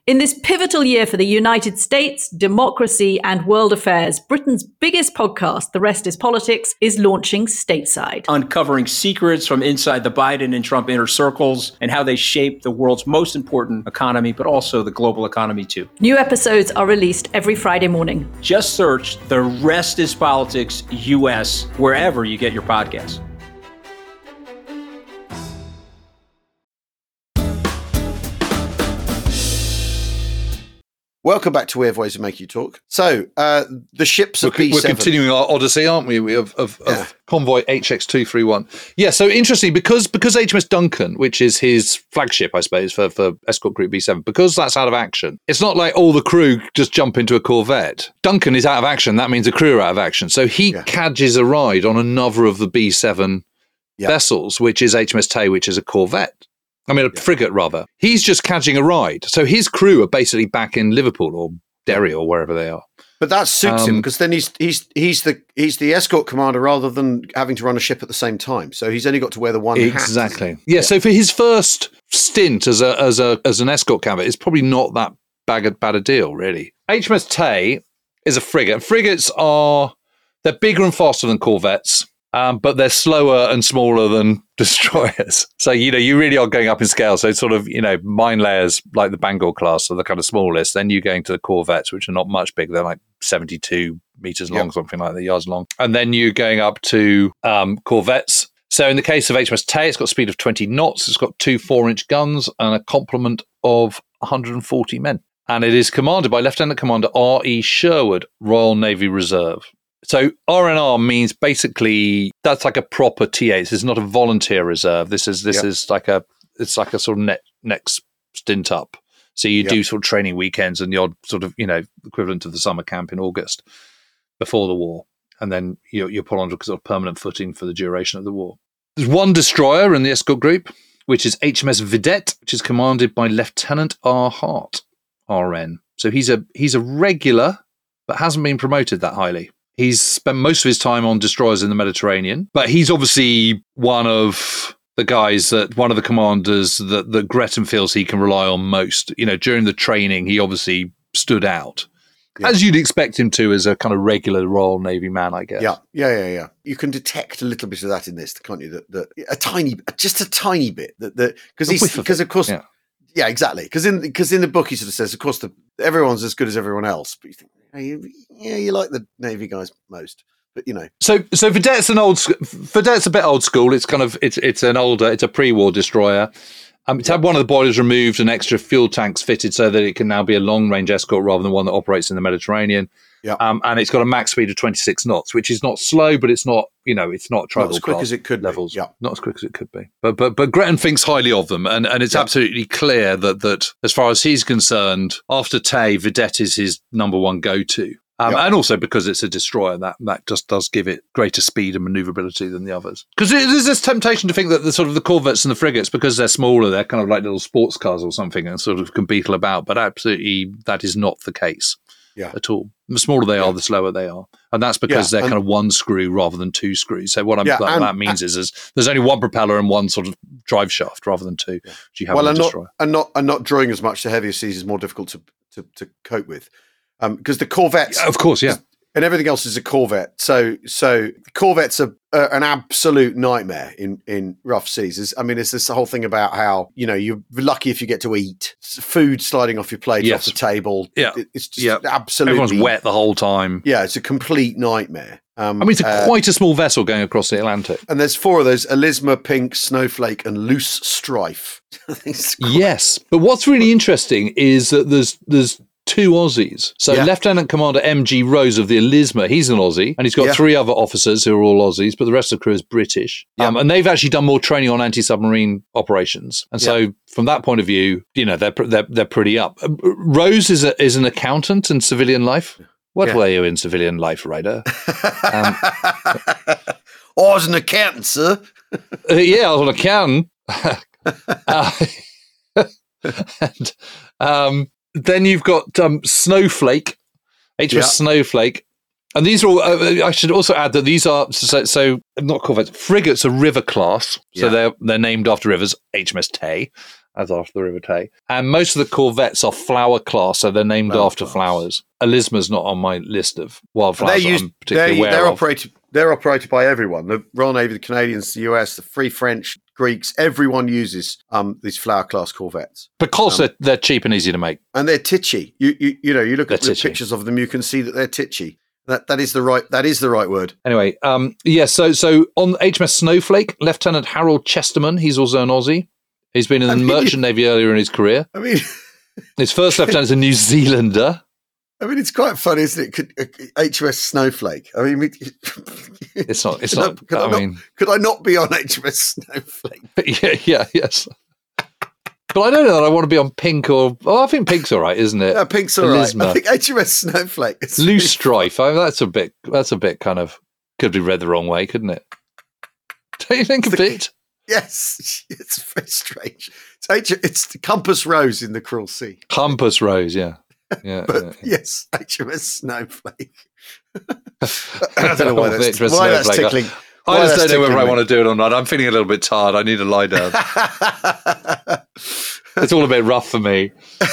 In this pivotal year for the United States, democracy, and world affairs, Britain's biggest podcast, The Rest is Politics, is launching stateside. Uncovering secrets from inside the Biden and Trump inner circles and how they shape the world's most important economy, but also the global economy too. New episodes are released every Friday morning. Just search The Rest is Politics U S wherever you get your podcasts. Welcome back to We Have Ways of Making You Talk. So, uh, the ships of we're, B seven. We're continuing our odyssey, aren't we, we of, of, Yeah. of convoy H X two thirty-one. Yeah, so interesting, because because H M S Duncan, which is his flagship, I suppose, for, for Escort Group B seven, because that's out of action, it's not like all the crew just jump into a Corvette. Duncan is out of action. That means the crew are out of action. So he Yeah. cadges a ride on another of the B seven Yeah. vessels, which is H M S Tay, which is a Corvette. I mean, a Yeah. frigate, rather. He's just cadging a ride. So his crew are basically back in Liverpool or Derry or wherever they are. But that suits him Um, because then he's he's he's the he's the escort commander rather than having to run a ship at the same time. So he's only got to wear the one hat. Exactly. Yeah, so for his first stint as a as a as an escort cabin, it's probably not that bad a, bad a deal, really. H M S Tay is a frigate. Frigates are they're bigger and faster than corvettes. Um, but they're slower and smaller than destroyers. So, you know, you really are going up in scale. So it's sort of, you know, mine layers like the Bangor class are the kind of smallest. Then you're going to the corvettes, which are not much bigger. They're like seventy-two meters long, Yep. something like that, yards long. And then you're going up to um, corvettes. So in the case of H M S Tay, it's got a speed of twenty knots. It's got two four-inch guns and a complement of one hundred forty men. And it is commanded by Lieutenant Commander R E Sherwood, Royal Navy Reserve. So R N R means basically that's like a proper T A. This is not a volunteer reserve. This is this Yep. is like a it's like a sort of net, next stint up. So you Yep. do sort of training weekends and the odd sort of, you know, equivalent of the summer camp in August before the war, and then you're, you're put on a sort of permanent footing for the duration of the war. There's one destroyer in the escort group, which is H M S Vidette, which is commanded by Lieutenant R. Hart, R N. So he's a he's a regular, but hasn't been promoted that highly. He's spent most of his time on destroyers in the Mediterranean, but he's obviously one of the guys that one of the commanders that, that Gretton feels he can rely on most. You know, during the training, he obviously stood out, Yeah. as you'd expect him to as a kind of regular Royal Navy man, I guess. Yeah, yeah, yeah, yeah. You can detect a little bit of that in this, can't you? That, that a tiny, just a tiny bit. That that because A he's whiff of because it, of course, yeah. yeah, exactly. Because in because in the book he sort of says, of course, the everyone's as good as everyone else, but you think, hey, you, yeah, you like the Navy guys most, but you know, So, so Vidette's an old. sc- Vidette's a bit old school. It's kind of it's it's an older. It's a pre-war destroyer. Um, it's had one of the boilers removed and extra fuel tanks fitted so that it can now be a long-range escort rather than one that operates in the Mediterranean. Yeah. Um, and it's got a max speed of twenty-six knots, which is not slow, but it's not, you know, it's not tribal not as quick class as it could levels. be. Yeah, Not as quick as it could be. But but but Gretton thinks highly of them, and, and it's Yeah. absolutely clear that that as far as he's concerned, after Tay, Vidette is his number one go-to. Um, Yeah. And also because it's a destroyer, that that just does give it greater speed and manoeuvrability than the others. Because there's this temptation to think that the sort of the corvettes and the frigates, because they're smaller, they're kind of like little sports cars or something, and sort of can beetle about. But absolutely, that is not the case. Yeah. At all. The smaller they are, the slower they are. And that's because Yeah, they're and- kind of one screw rather than two screws. So what I'm, Yeah, that, and- that means is, is there's only one propeller and one sort of drive shaft rather than two, which you have well, on a and not destroyer. and not and not drawing as much to heavier seas is more difficult to to, to cope with, because the corvettes, Of course, yeah. and everything else is a Corvette. So, so Corvettes are uh, an absolute nightmare in, in rough seas. It's- I mean, it's this whole thing about how, you know, you're lucky if you get to eat food sliding off your plate, Yes. off the table. Yeah. It- it's just Yeah. absolutely Everyone's wet the whole time. Yeah, it's a complete nightmare. Um, I mean, it's a, uh, quite a small vessel going across the Atlantic. and there's four of those: Elisma, Pink, Snowflake, and Loose Strife. It's quite- Yes, but what's really interesting is that there's there's two Aussies. So Yeah. Lieutenant Commander M G Rose of the Elisma, he's an Aussie, and he's got Yeah. three other officers who are all Aussies, but the rest of the crew is British. Yeah. Um, and they've actually done more training on anti-submarine operations. And so from that point of view, you know, they're pr- they're, they're pretty up. Uh, Rose is a, is an accountant in civilian life. What Yeah. were you in civilian life, Ryder? Um, Oh, I was an accountant, sir. Uh, yeah, I was on a can. uh, and um, then you've got um, Snowflake, H M S Yeah. Snowflake, And these are all, uh, I should also add that these are, so, so not corvettes, frigates are river class. So Yeah. they're they're named after rivers, H M S Tay, as after the River Tay. And most of the corvettes are flower class, so they're named Flower after class. flowers. Elisma's not on my list of wildflowers They're that used. I'm particularly They're, aware they're of. operated. They're operated by everyone. The Royal Navy, the Canadians, the U S, the Free French, Greeks. Everyone uses um, these flower class corvettes, Because um, they're, they're cheap and easy to make. and they're titchy. You you you know you look at They're the titchy. pictures of them, you can see that they're titchy. That that is the right that is the right word. Anyway, um, yeah, so so on H M S Snowflake, Lieutenant Harold Chesterman, he's also an Aussie. He's been in the I mean- Merchant Navy earlier in his career. I mean, His first lieutenant's a New Zealander. I mean, it's quite funny, isn't it? Could, uh, H M S Snowflake. I mean, It's not, it's could I- not, could I I not- mean, could I not be on H M S Snowflake? yeah, yeah, yes. But I don't know that I want to be on pink or, oh, I think pink's all right, isn't it? No, pink's all right. Elisma. I think H M S Snowflake. Is Loose strife. I mean, that's a bit, that's a bit kind of, could be read the wrong way, couldn't it? Don't you think a bit? Yes, it's very strange. It's H- it's the Compass Rose in the Cruel Sea. Compass Rose, yeah. Yeah, But yeah, yeah. yes, H M S Snowflake. I don't know why Oh, that's, H M S why that's Snowflake. tickling. I why just that's don't know whether I tickling want to do it or not. I'm feeling a little bit tired. I need to lie down. me. It's all a bit rough for me.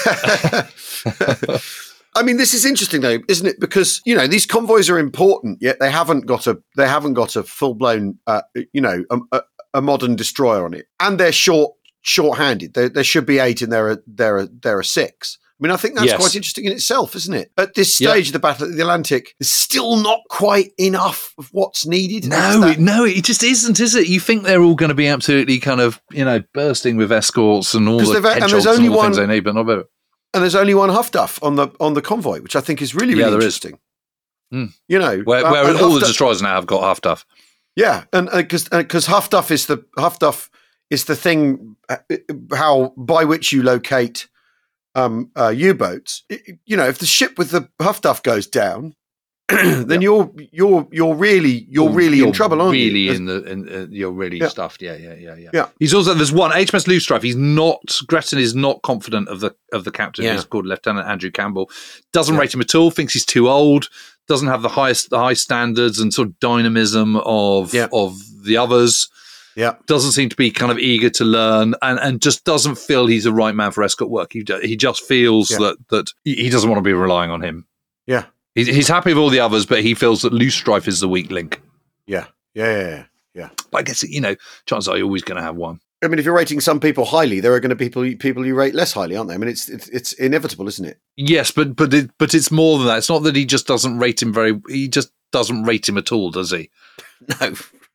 I mean, this is interesting though, isn't it? Because you know these convoys are important, yet they haven't got a they haven't got a full blown uh, you know a, a, a modern destroyer on it, and they're short short handed. There, there should be eight, and there are there are there are six. I mean, I think that's Yes. quite interesting in itself, isn't it? At this Yeah. stage of the Battle of the Atlantic, there's still not quite enough of what's needed. No, It's that- it, no, it just isn't, is it? You think they're all going to be absolutely kind of, you know, bursting with escorts and all 'Cause the they've- and hedgehogs there's and, only all the things one- they need, but not better. and there's only one Huff Duff on the on the convoy, which I think is really really Yeah, there is. interesting. Mm. You know, Where, uh, where and all the Huff Duff- destroyers now have got half tough. Yeah, and because because Huff Duff is the Huff Duff is the thing uh, how by which you locate um, uh, U-boats. I- You know, if the ship with the Huff Duff goes down, then you're you're you're really you're really in trouble, aren't really you? in the in, uh, you're really Yeah. stuffed. Yeah, yeah, yeah, yeah. Yeah. He's also there's one H M S Loosestrife. He's not Gretton is not confident of the of the captain. Yeah. He's called Lieutenant Andrew Campbell. Doesn't Yeah. rate him at all. Thinks he's too old. Doesn't have the highest the high standards and sort of dynamism of Yeah. of the others. Yeah, Doesn't seem to be kind of eager to learn, and, and just doesn't feel he's the right man for escort work. He ju- he just feels Yeah. that that he he doesn't want to be relying on him. yeah, He's, he's happy with all the others, but he feels that Loosestrife is the weak link. yeah, yeah, yeah, yeah, yeah. But I guess, you know, chances are you're always going to have one. I mean, if you're rating some people highly, there are going to be people people you rate less highly, aren't there? I mean, it's it's, it's inevitable, isn't it? Yes, but but it, but it's more than that. It's not that he just doesn't rate him very. He just doesn't rate him at all, does he? No.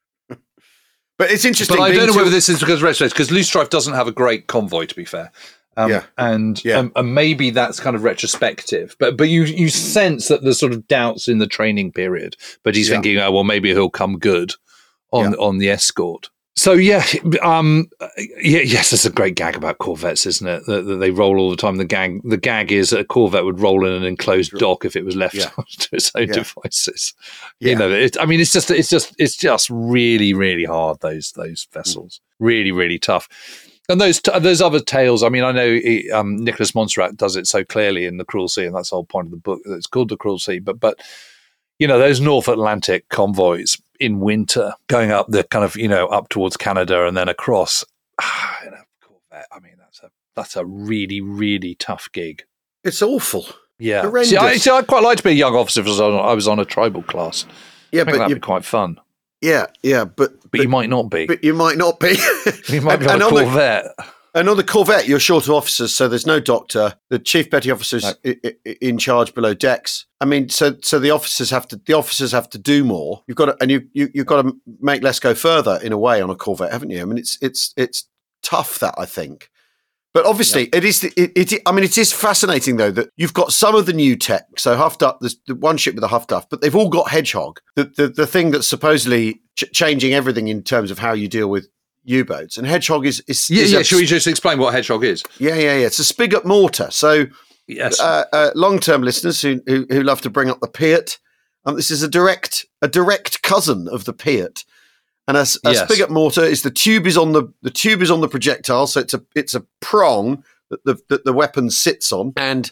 But it's interesting. But I being don't know too- whether this is because retrospect, because Loosestrife doesn't have a great convoy, to be fair. Um, Yeah. and, Yeah. um, and maybe that's kind of retrospective, but but you you sense that there's sort of doubts in the training period. But he's Yeah. thinking, oh well, maybe he'll come good on Yeah. on the escort. So yeah, um, yeah, yes, there's a great gag about corvettes, isn't it? That, that they roll all the time. The gag, the gag is that a corvette would roll in an enclosed dock if it was left Yeah. to its own Yeah. devices. Yeah. You know, it, I mean, it's just, it's just, it's just really, really hard. Those those vessels, really, really tough. And those t- those other tales. I mean, I know he, um, Nicholas Montserrat does it so clearly in The Cruel Sea, and that's the whole point of the book. It's called The Cruel Sea. But but you know, those North Atlantic convoys in winter going up the kind of, you know, up towards Canada and then across. Ah, you know, Corvette. I mean, that's a that's a really, really tough gig. It's awful. Yeah. Horrendous. See, I, see, I'd quite like to be a young officer if I was on, I was on a tribal class. Yeah, I think but that'd you, be quite fun. yeah, yeah, but But, you might not be. but you might not be. you might be And- on and a on the- Corvette. And on the Corvette, you're short of officers, so there's no doctor. The chief petty officer's No. i- i- in charge below decks. I mean, so so the officers have to the officers have to do more. You've got to, and you, you you've got to make less go further in a way on a Corvette, haven't you? I mean, it's it's it's tough that I think, but obviously it is. It, it I mean, it is fascinating though that you've got some of the new tech. So Huff Duff, there's the one ship with a Huff Duff, but they've all got Hedgehog, the the, the thing that's supposedly ch- changing everything in terms of how you deal with U-boats. And Hedgehog is is, Yeah, is yeah. a- Should we just explain what Hedgehog is? yeah, yeah, yeah. It's a spigot mortar. So, Yes. uh, uh, long-term listeners who, who who love to bring up the Piat, um, this is a direct a direct cousin of the Piat, and a, s- a Yes. spigot mortar is the tube is on the the tube is on the projectile, so it's a it's a prong that the that the weapon sits on, and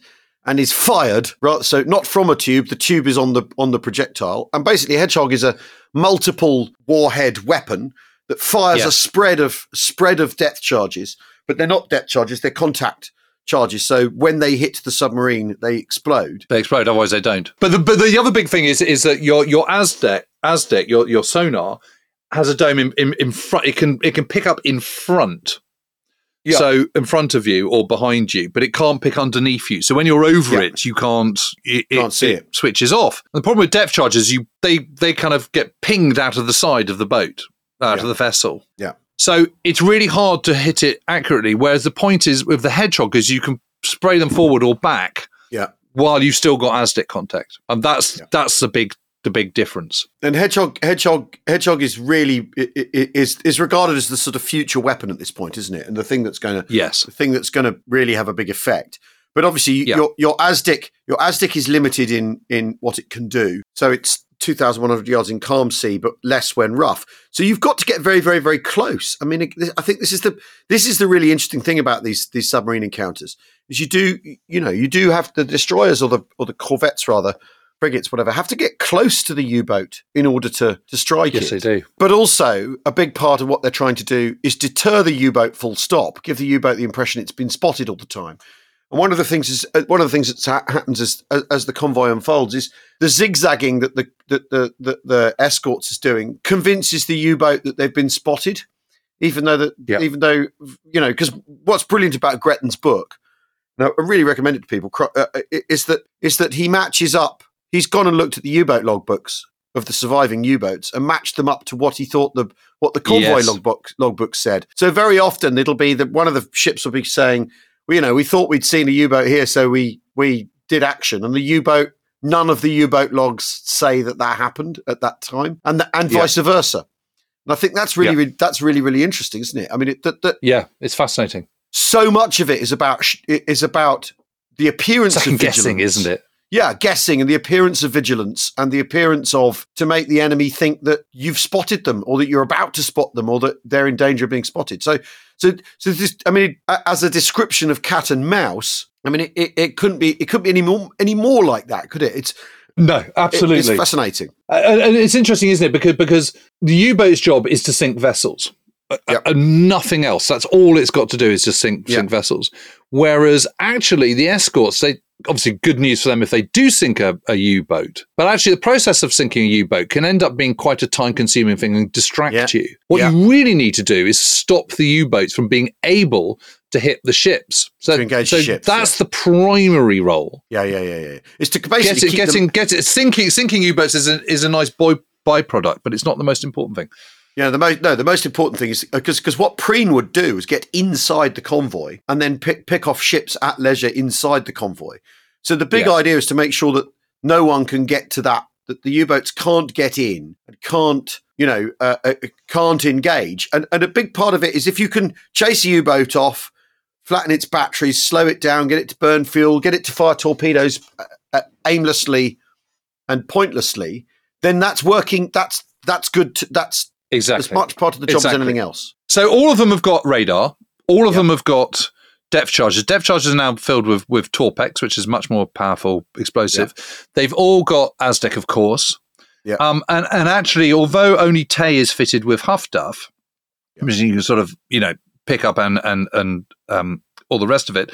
and is fired. Right, so not from a tube. The tube is on the on the projectile, and basically, Hedgehog is a multiple warhead weapon that fires Yeah. a spread of spread of depth charges, but they're not depth charges; they're contact charges. So when they hit the submarine, they explode. They explode, otherwise they don't. But the, but the other big thing is is that your your Aztec Aztec your your sonar has a dome in, in, in front. It can it can pick up in front. Yeah. So in front of you or behind you, but it can't pick underneath you. So when you're over Yeah. it, you can't. It, Can't see it. switches off. And the problem with depth charges, you they they kind of get pinged out of the side of the boat, out Yeah. of the vessel. Yeah. So it's really hard to hit it accurately. Whereas the point is with the Hedgehog is you can spray them forward or back Yeah. while you've still got Aztec contact, and that's Yeah. that's the big the big difference. And Hedgehog, Hedgehog, Hedgehog is really i- i- is is regarded as the sort of future weapon at this point, isn't it? And the thing that's going to Yes. the thing that's going to really have a big effect. But obviously, Yeah. your your Aztec your Aztec is limited in in what it can do. So it's two thousand one hundred yards in calm sea, but less when rough. So you've got to get very, very, very close. I mean, I think this is the this is the really interesting thing about these these submarine encounters is you do you know you do have the destroyers or the or the corvettes rather. frigates, whatever, have to get close to the U-boat in order to, to strike Yes, it. they do. But also, a big part of what they're trying to do is deter the U-boat full stop, give the U-boat the impression it's been spotted all the time. And one of the things is uh, one of the things that ha- happens as, as as the convoy unfolds is the zigzagging that the that the, the the escorts is doing convinces the U-boat that they've been spotted, even though that Yeah. even though you know because what's brilliant about Gretton's book, now I really recommend it to people, cro- uh, is that is that he matches up. He's gone and looked at the U-boat logbooks of the surviving U-boats and matched them up to what he thought the what the convoy Yes. logbook logbook said. So very often it'll be that one of the ships will be saying, well, you know, we thought we'd seen a U-boat here, so we we did action, and the U-boat, none of the U-boat logs say that that happened at that time, and the, and Yeah. vice versa. And I think that's really, Yeah. really that's really really interesting, isn't it? I mean, it, that, that Yeah, it's fascinating. so much of it is about sh- is about the appearance Second of vigilance. guessing, isn't it? Yeah, guessing and the appearance of vigilance and the appearance of to make the enemy think that you've spotted them or that you're about to spot them or that they're in danger of being spotted. So, so, so this, I mean, as a description of cat and mouse, I mean, it, it, it couldn't be, it couldn't be any more, any more like that, could it? It's No, it- absolutely. it's fascinating. And and it's interesting, isn't it? Because because the U-boat's job is to sink vessels, uh, Yep. and nothing else. That's all it's got to do is just sink Yeah. sink vessels. Whereas actually, the escorts, they obviously good news for them if they do sink a, a U-boat. But actually, the process of sinking a U-boat can end up being quite a time-consuming thing and distract Yeah. you. What Yeah. you really need to do is stop the U-boats from being able to hit the ships. So, To engage so ships, that's yeah. the primary role. Yeah, yeah, yeah, yeah. It's to Get basically it, keep getting, them, get it. Sinking, sinking U-boats is a, is a nice boy, byproduct, but it's not the most important thing. Yeah, the most no, the most important thing is because because what Preen would do is get inside the convoy and then pick pick off ships at leisure inside the convoy. So the big Yeah. idea is to make sure that no one can get to that, that the U-boats can't get in and can't, you know, uh, uh, can't engage. And and a big part of it is if you can chase a U-boat off, flatten its batteries, slow it down, get it to burn fuel, get it to fire torpedoes uh, uh, aimlessly and pointlessly, then that's working. That's that's good. To, that's Exactly. as much part of the job Exactly. as anything else. So all of them have got radar. All of Yeah. them have got depth charges. Depth charges are now filled with with Torpex, which is much more powerful explosive. They've all got Aztec, of course. Yeah. Um, and and actually, although only Tay is fitted with Huff Duff, Yeah. which you can sort of you know pick up and and and um, all the rest of it.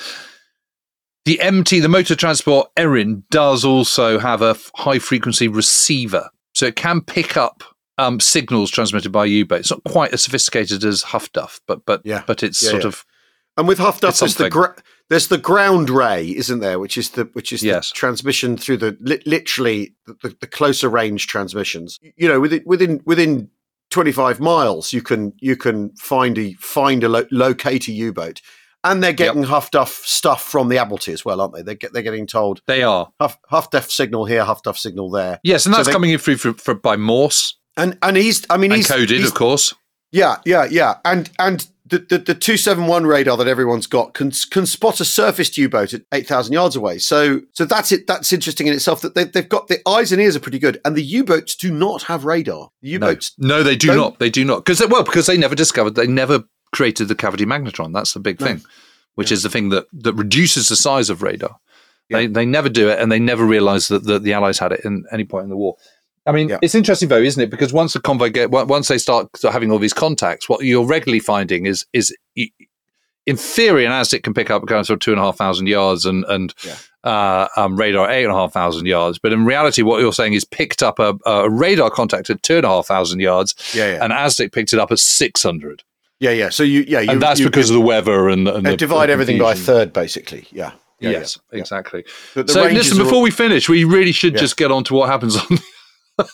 The M T, the motor transport Erin, does also have a f- high frequency receiver, so it can pick up um, signals transmitted by U-boat. It's not quite as sophisticated as Huff Duff, but but Yeah. but it's Yeah, sort yeah. of And with Huff Duff, It's there's the something. gra- there's the ground ray, isn't there? Which is the which is Yes. the transmission through the li- literally the, the, the closer range transmissions. You know, within within within twenty-five miles, you can you can find a find a lo- locate a U-boat, and they're getting Huff Duff stuff from the Admiralty as well, aren't they? They get they're getting told they are. Huff Huff Duff signal here, Huff Duff signal there. Yes, and So that's they- coming in through for, for, by Morse And and he's I mean and he's coded, he's- of course. Yeah, yeah, yeah. And and the, the, the two seventy-one radar that everyone's got can can spot a surfaced U-boat at eight thousand yards away. So so that's it. That's interesting in itself that they, they've got the eyes and ears are pretty good. And the U-boats do not have radar. The No, U-boats. no, they do don't- not. They do not. Because well, because they never discovered, they never created the cavity magnetron. That's the big No. thing, which is the thing that that reduces the size of radar. Yeah. They they never do it, and they never realise that, that the Allies had it in any point in the war. I mean, Yeah. it's interesting though, isn't it? Because once the convoy get, once they start having all these contacts, what you're regularly finding is, is in theory, an ASDIC can pick up kind of sort of two and a half thousand yards, and and Yeah. uh, um, radar eight and a half thousand yards. But in reality, what you're saying is picked up a, a radar contact at two and a half thousand yards, Yeah, yeah. and ASDIC picked it up at six hundred. Yeah, yeah. So you, yeah, you, And that's you, because you, of the weather and, and uh, the, divide the everything by a confusion. third, basically. Yeah. yeah yes, yeah, exactly. yeah. The So ranges listen, are before all- we finish, we really should Yeah. just get on to what happens on the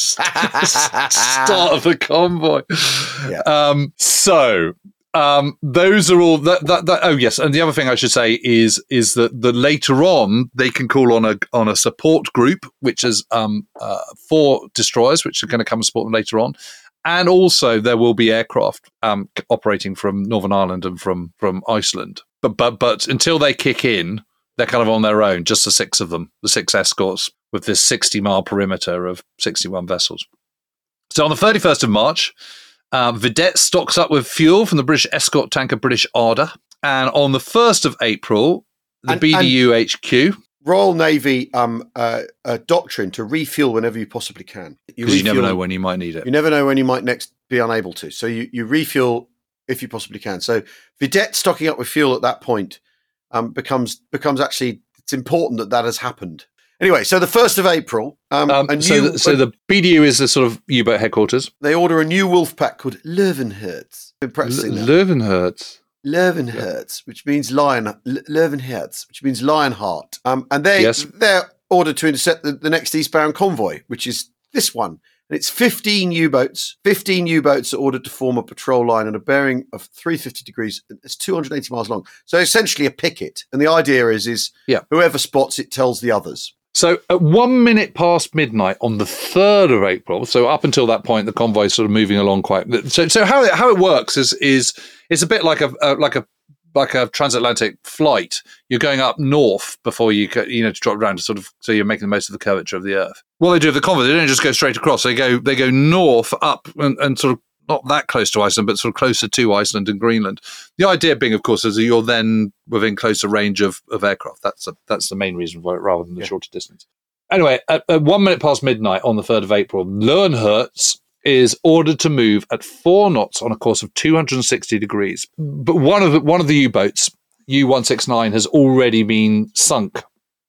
start of the convoy. Yeah. Um, so um, those are all that, that, that. Oh yes, and the other thing I should say is is that the later on they can call on a on a support group, which is um, uh, four destroyers, which are going to come and support them later on. And also, there will be aircraft um, operating from Northern Ireland and from, from Iceland. But but but until they kick in, they're kind of on their own. Just the six of them, the six escorts, with this sixty mile perimeter of sixty-one vessels. So on the thirty-first of March, uh, Vedette stocks up with fuel from the British escort tanker British Arder, and on the first of April, the And- B D U H Q. Royal Navy um, uh, uh, doctrine to refuel whenever you possibly can. Because you never refuel- know when you might need it. You never know when you might next be unable to. So you, you refuel if you possibly can. So Vedette stocking up with fuel at that point um, becomes becomes actually, it's important that that has happened. Anyway, so the first of April, um, Um, a so, new, the, so the B D U is the sort of U-boat headquarters. they order a new wolf pack called Löwenherz. Been practicing that. Löwenherz. Löwenherz, which means lion. L- Löwenherz, which means lionheart. Um, and they Yes. they're ordered to intercept the, the next eastbound convoy, which is this one. And it's fifteen U-boats. fifteen U-boats are ordered to form a patrol line at a bearing of three hundred fifty degrees. It's two hundred eighty miles long. So essentially a picket. And the idea is, is Yeah. whoever spots it tells the others. So at one minute past midnight on the third of April, so up until that point, the convoy is sort of moving along quite. So, so how it, how it works is is it's a bit like a, a like a like a transatlantic flight. You're going up north before you go, you know to drop down to sort of so you're making the most of the curvature of the Earth. Well, they do with the convoy. They don't just go straight across. They go they go north up and, and sort of not that close to Iceland, but sort of closer to Iceland and Greenland. The idea being, of course, is that you're then within closer range of, of aircraft. That's a, that's the main reason for it, rather than the Yeah. shorter distance. Anyway, at, at one minute past midnight on the third of April, Löwenherz is ordered to move at four knots on a course of two hundred sixty degrees. But one of the, one of the U-boats, U one sixty-nine, has already been sunk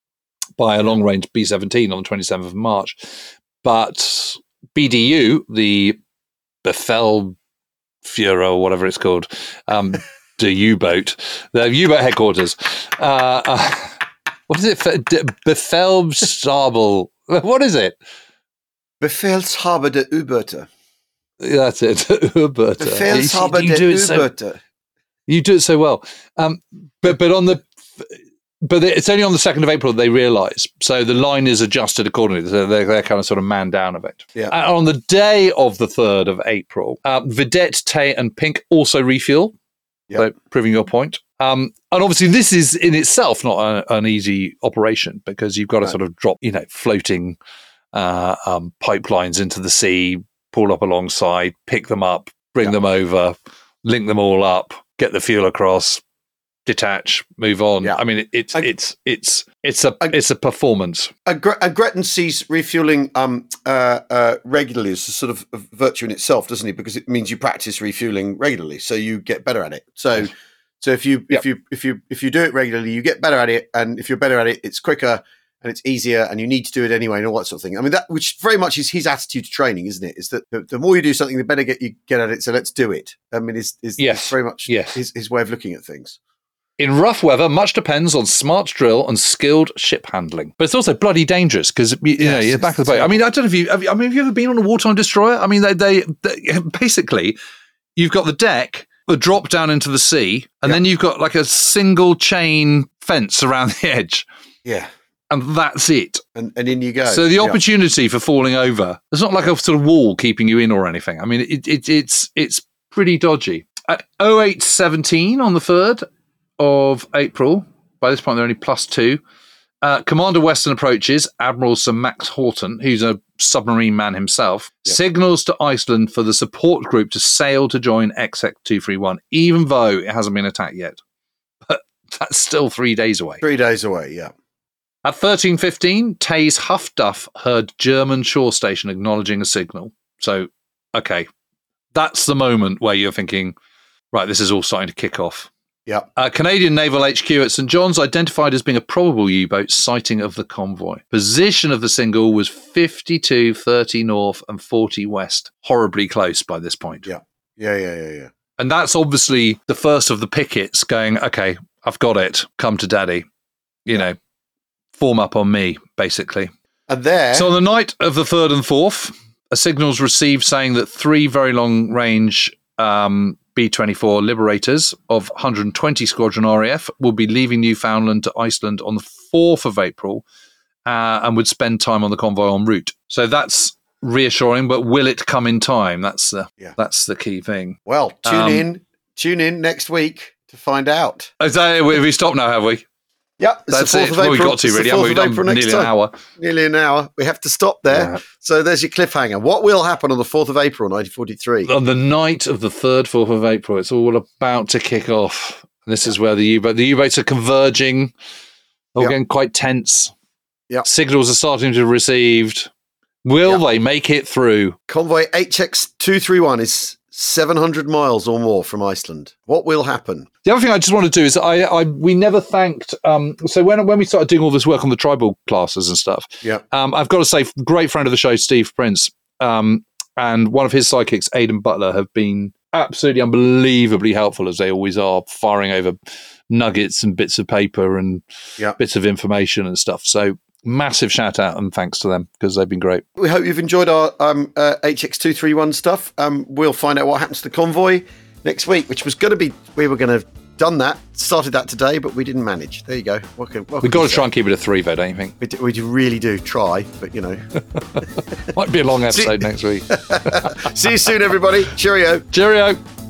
by a long-range B seventeen on the twenty-seventh of March. But B D U, the Befehlführer, or whatever it's called, um, the U-boat, the U-boat headquarters. Uh, uh, what is it? Befehlstabel. What is it? Befehlshaber der U-Boote. That's it. U-boat. Befehlshaber you, der do it so, U-Boote. you do it so well. Um, but but on the but it's only on the second of April that they realise. So the line is adjusted accordingly. So they're, they're kind of sort of man down a bit. Yeah. And on the day of the third of April, uh, Vedette, Tay, and Pink also refuel. Yeah. So proving your point. Um, and obviously, this is in itself not a, an easy operation because you've got to Right. sort of drop, you know, floating uh, um, pipelines into the sea, pull up alongside, pick them up, bring Yeah. them over, link them all up, get the fuel across, detach, move on. Yeah. I mean, it, it's I- it's it's it's a I- it's a performance. And, Gre- and Gretton sees refueling um, uh, uh, regularly as a sort of a virtue in itself, doesn't he? Because it means you practice refueling regularly, so you get better at it. So, so if you if you if you if you do it regularly, you get better at it, and if you're better at it, it's quicker and it's easier, and you need to do it anyway, and all that sort of thing. I mean, that which very much is his attitude to training, isn't it? Is that the, the more you do something, the better get you get at it. So let's do it. I mean, is is Yes. very much Yes. his his way of looking at things. In rough weather, much depends on smart drill and skilled ship handling. But it's also bloody dangerous because you know Yes, you're back of the boat. it's I mean, I don't know if you. Have you I mean, have you ever been on a wartime destroyer? I mean, they, they, they basically you've got the deck, the drop down into the sea, and Yeah. then you've got like a single chain fence around the edge, Yeah, and that's it. and and in you go. So the Yeah. opportunity for falling over, it's not like a sort of wall keeping you in or anything. I mean, it, it, it's it's pretty dodgy. At oh eight seventeen on the third of April, by this point they're only plus two, uh, Commander Western approaches Admiral Sir Max Horton, who's a submarine man himself, Yeah. signals to Iceland for the support group to sail to join X X two thirty-one, even though it hasn't been attacked yet. But that's still three days away. Three days away. Yeah. At thirteen fifteen, Tays Huff Duff heard German shore station acknowledging a signal. So, okay, that's the moment where you're thinking, right, this is all starting to kick off. Yeah. Uh, Canadian Naval H Q at Saint John's identified as being a probable U-boat sighting of the convoy. Position of the single was fifty-two, thirty north and forty west. Horribly close by this point. Yeah. Yeah, yeah, yeah, yeah. And that's obviously the first of the pickets going, okay, I've got it. Come to daddy. You know, form up on me, basically. And there... So on the night of the third and fourth, a signal's received saying that three very long-range um, B twenty-four Liberators of one hundred twenty Squadron R A F will be leaving Newfoundland to Iceland on the fourth of April uh, and would spend time on the convoy en route. So that's reassuring, but will it come in time? That's the, yeah. that's the key thing. Well, tune Um, in. Tune in next week to find out. Is that, have we stopped now, have we? Yeah, it's That's the fourth it. of Well, April. we got to, It's the really, fourth haven't we? of Done April next nearly an time. hour. Nearly an hour. We have to stop there. Yeah. So there's your cliffhanger. What will happen on the fourth of April, nineteen forty-three? On the night of the third, fourth of April, it's all about to kick off. And this is where the U-boat, the U-boats are converging, all Yep. getting quite tense. Yep. Signals are starting to be received. Will Yep. they make it through? Convoy H X two thirty-one is seven hundred miles or more from Iceland. What will happen? The other thing I just want to do is I, I we never thanked. Um, so when when we started doing all this work on the tribal classes and stuff, Yeah. um, I've got to say, great friend of the show, Steve Prince, um, and one of his sidekicks, Aidan Butler, have been absolutely unbelievably helpful, as they always are, firing over nuggets and bits of paper and Yeah. bits of information and stuff. So massive shout out and thanks to them because they've been great. We hope you've enjoyed our um, uh, H X two thirty-one stuff. Um, we'll find out what happens to the convoy next week, which was going to be, we were going to have done that, started that today, but we didn't manage. There you go. What can, what We've can got you to try say? and keep it a three, though, don't you think? We, do, we do really do try, but you know. Might be a long episode next week. See you soon, everybody. Cheerio. Cheerio.